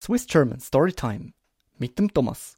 Swiss German Storytime mit dem Thomas.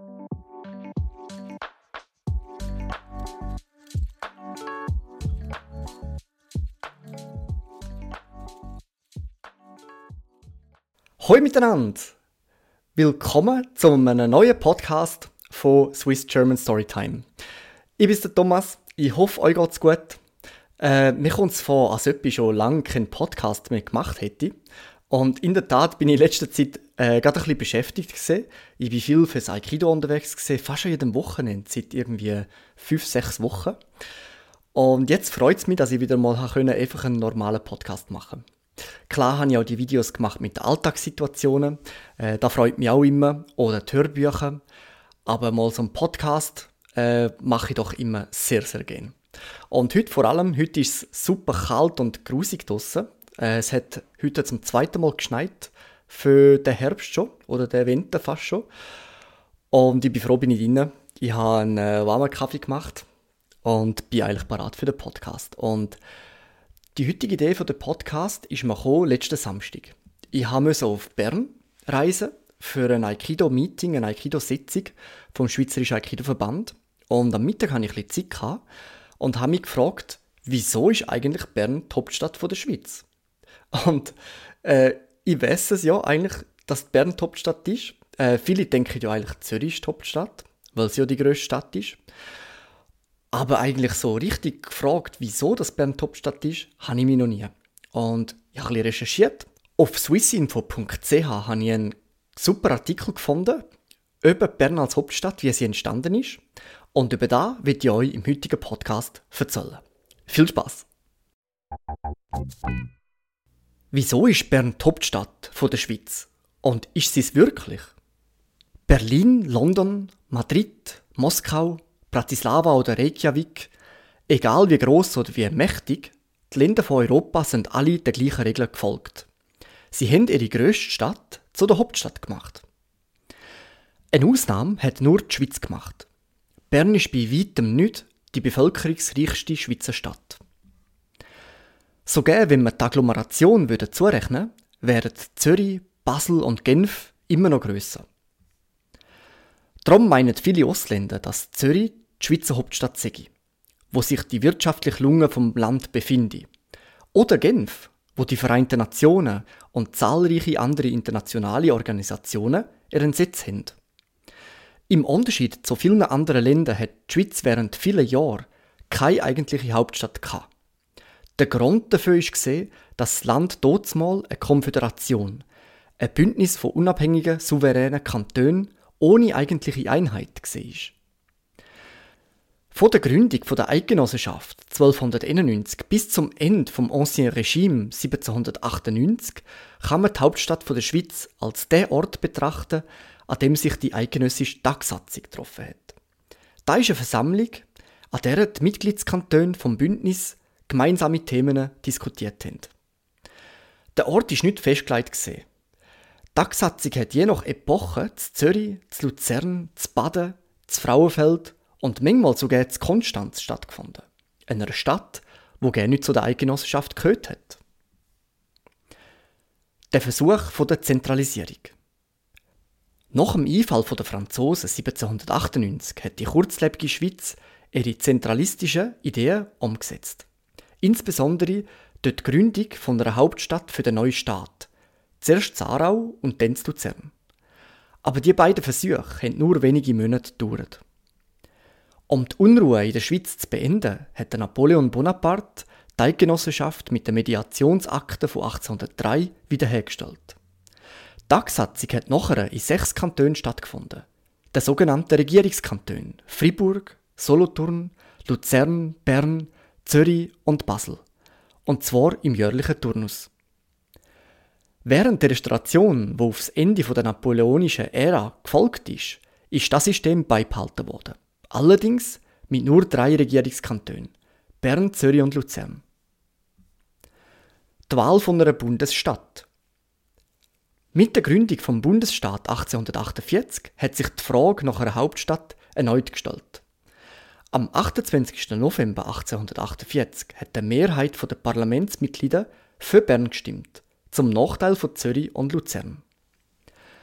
Hoi miteinander! Willkommen zu einem neuen Podcast von Swiss German Storytime. Ich bin der Thomas, ich hoffe, euch geht's gut. Mir kommt es vor, als ob ich schon lange keinen Podcast mehr gemacht hätte. Und in der Tat bin ich in letzter Zeit gerade ein bisschen beschäftigt gewesen. Ich bin viel fürs Aikido unterwegs gewesen, fast an jedem Wochenende, seit irgendwie 5-6 Wochen. Und jetzt freut es mich, dass ich wieder mal einfach einen normalen Podcast machen konnte. Klar habe ich auch die Videos gemacht mit Alltagssituationen, das freut mich auch immer, oder die Hörbücher. Aber mal so einen Podcast mache ich doch immer sehr, sehr gerne. Und heute ist es super kalt und grusig draussen. Es hat heute zum zweiten Mal geschneit, für den Herbst schon, oder den Winter fast schon. Und ich bin froh, bin ich drin. Ich habe einen warmen Kaffee gemacht und bin eigentlich bereit für den Podcast. Und die heutige Idee für den Podcast ist mir gekommen, letzten Samstag. Ich musste auf Bern reisen für ein Aikido-Meeting, eine Aikido-Sitzung vom Schweizerischen Aikido-Verband. Und am Mittag hatte ich ein bisschen Zeit und habe mich gefragt, wieso ist eigentlich Bern die Hauptstadt der Schweiz? Und ich weiss es ja eigentlich, dass Bern die Hauptstadt ist. Viele denken ja eigentlich, Zürich ist die Hauptstadt, weil sie ja die grösste Stadt ist. Aber eigentlich so richtig gefragt, wieso das Bern die Hauptstadt ist, habe ich mich noch nie. Und ich habe ein bisschen recherchiert. Auf swissinfo.ch habe ich einen super Artikel gefunden über Bern als Hauptstadt, wie sie entstanden ist. Und über das werde ich euch im heutigen Podcast erzählen. Viel Spass! Wieso ist Bern die Hauptstadt der Schweiz? Und ist sie es wirklich? Berlin, London, Madrid, Moskau, Bratislava oder Reykjavik, egal wie gross oder wie mächtig, die Länder von Europa sind alle der gleichen Regel gefolgt. Sie haben ihre grösste Stadt zu der Hauptstadt gemacht. Eine Ausnahme hat nur die Schweiz gemacht. Bern ist bei weitem nicht die bevölkerungsreichste Schweizer Stadt. Sogar wenn wir die Agglomeration zurechnen würden, wären Zürich, Basel und Genf immer noch grösser. Darum meinen viele Ausländer, dass Zürich die Schweizer Hauptstadt sei, wo sich die wirtschaftliche Lunge vom Land befinde. Oder Genf, wo die Vereinten Nationen und zahlreiche andere internationale Organisationen ihren Sitz haben. Im Unterschied zu vielen anderen Ländern hat die Schweiz während vielen Jahren keine eigentliche Hauptstadt gehabt. Der Grund dafür war, dass das Land dazumal eine Konföderation, ein Bündnis von unabhängigen, souveränen Kantonen ohne eigentliche Einheit war. Von der Gründung der Eidgenossenschaft 1291 bis zum Ende des Ancien Regime 1798 kann man die Hauptstadt der Schweiz als der Ort betrachten, an dem sich die eidgenössische Tagsatzung getroffen hat. Da ist eine Versammlung, an der die Mitgliedskantone vom Bündnis gemeinsame Themen diskutiert haben. Der Ort war nicht festgelegt. Die Tagsatzung hat je nach Epoche zu Zürich, zu Luzern, zu Baden, zu Frauenfeld und manchmal sogar zu Konstanz stattgefunden. Einer Stadt, die gerne nicht zu der Eidgenossenschaft gehört hat. Der Versuch der Zentralisierung. Nach dem Einfall der Franzosen 1798 hat die kurzlebige Schweiz ihre zentralistischen Ideen umgesetzt. Insbesondere durch die Gründung von einer Hauptstadt für den neuen Staat. Zuerst in Aarau und dann in Luzern. Aber die beiden Versuche haben nur wenige Monate gedauert. Um die Unruhe in der Schweiz zu beenden, hat Napoleon Bonaparte die Eidgenossenschaft mit der Mediationsakte von 1803 wiederhergestellt. Die Tagsatzung hat nachher in 6 Kantonen stattgefunden. Den sogenannten Regierungskantonen Fribourg, Solothurn, Luzern, Bern, Zürich und Basel. Und zwar im jährlichen Turnus. Während der Restauration, die aufs Ende der napoleonischen Ära gefolgt ist das System beibehalten worden. Allerdings mit nur 3 Regierungskantonen: Bern, Zürich und Luzern. Die Wahl von einer Bundesstadt. Mit der Gründung des Bundesstaat 1848 hat sich die Frage nach einer Hauptstadt erneut gestellt. Am 28. November 1848 hat die Mehrheit der Parlamentsmitglieder für Bern gestimmt, zum Nachteil von Zürich und Luzern.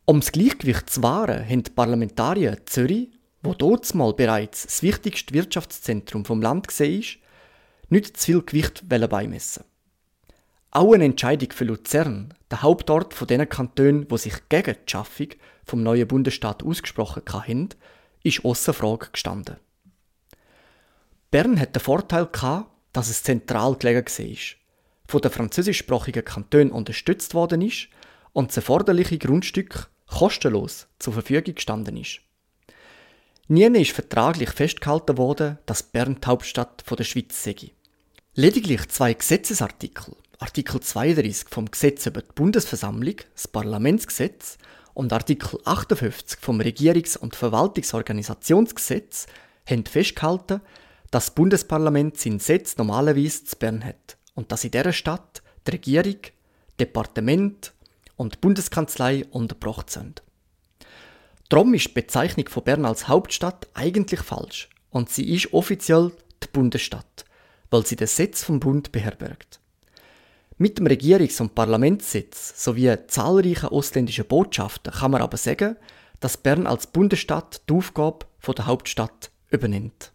Um das Gleichgewicht zu wahren, haben die Parlamentarier in Zürich, wo dazumal bereits das wichtigste Wirtschaftszentrum vom Land war, nicht zu viel Gewicht beimessen. Auch eine Entscheidung für Luzern, der Hauptort von den Kantonen, die sich gegen die Schaffung vom neuen Bundesstaat ausgesprochen haben, ist ausser Frage gestanden. Bern hat den Vorteil gehabt, dass es zentral gelegen war, von den französischsprachigen Kantonen unterstützt worden ist und das erforderliche Grundstück kostenlos zur Verfügung gestanden ist. Nie ist vertraglich festgehalten worden, dass Bern die Hauptstadt der Schweiz sei. Lediglich 2 Gesetzesartikel, Artikel 32 vom Gesetz über die Bundesversammlung, das Parlamentsgesetz, und Artikel 58 vom Regierungs- und Verwaltungsorganisationsgesetz, haben festgehalten, dass das Bundesparlament seinen Sitz normalerweise zu Bern hat und dass in dieser Stadt die Regierung, Departement und die Bundeskanzlei untergebracht sind. Darum ist die Bezeichnung von Bern als Hauptstadt eigentlich falsch und sie ist offiziell die Bundesstadt, weil sie den Sitz vom Bund beherbergt. Mit dem Regierungs- und Parlamentssitz sowie zahlreichen ausländischen Botschaften kann man aber sagen, dass Bern als Bundesstadt die Aufgabe der Hauptstadt übernimmt.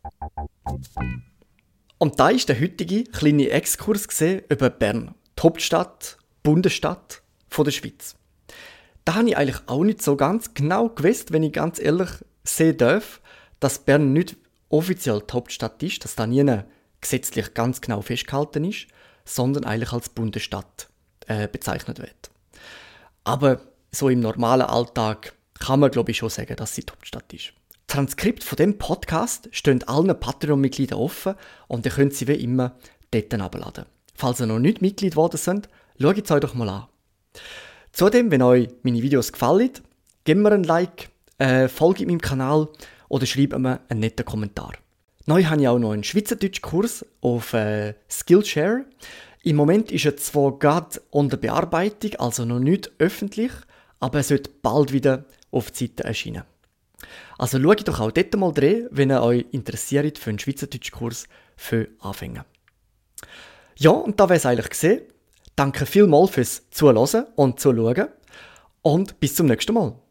Und da ist der heutige kleine Exkurs über Bern, die Hauptstadt, Bundesstadt der Schweiz. Da habe ich eigentlich auch nicht so ganz genau gewusst, wenn ich ganz ehrlich sehen darf, dass Bern nicht offiziell die Hauptstadt ist, dass da nie gesetzlich ganz genau festgehalten ist, sondern eigentlich als Bundesstadt bezeichnet wird. Aber so im normalen Alltag kann man, glaube ich, schon sagen, dass sie die Hauptstadt ist. Transkript von dem Podcast stehen allen Patreon-Mitgliedern offen und ihr könnt sie wie immer dort herunterladen. Falls ihr noch nicht Mitglied geworden seid, schaut es euch doch mal an. Zudem, wenn euch meine Videos gefallen, gebt mir ein Like, folgt meinem Kanal oder schreibt mir einen netten Kommentar. Neu habe ich auch noch einen Schweizerdeutsch-Kurs auf Skillshare. Im Moment ist er zwar gerade unter Bearbeitung, also noch nicht öffentlich, aber er sollte bald wieder auf die Seite erscheinen. Also schaut doch auch dort mal rein, wenn ihr euch interessiert für einen Schweizerdeutsch-Kurs für Anfänger. Ja, und da wäre es eigentlich gesehen. Danke vielmals fürs Zuhören und Zuschauen und bis zum nächsten Mal.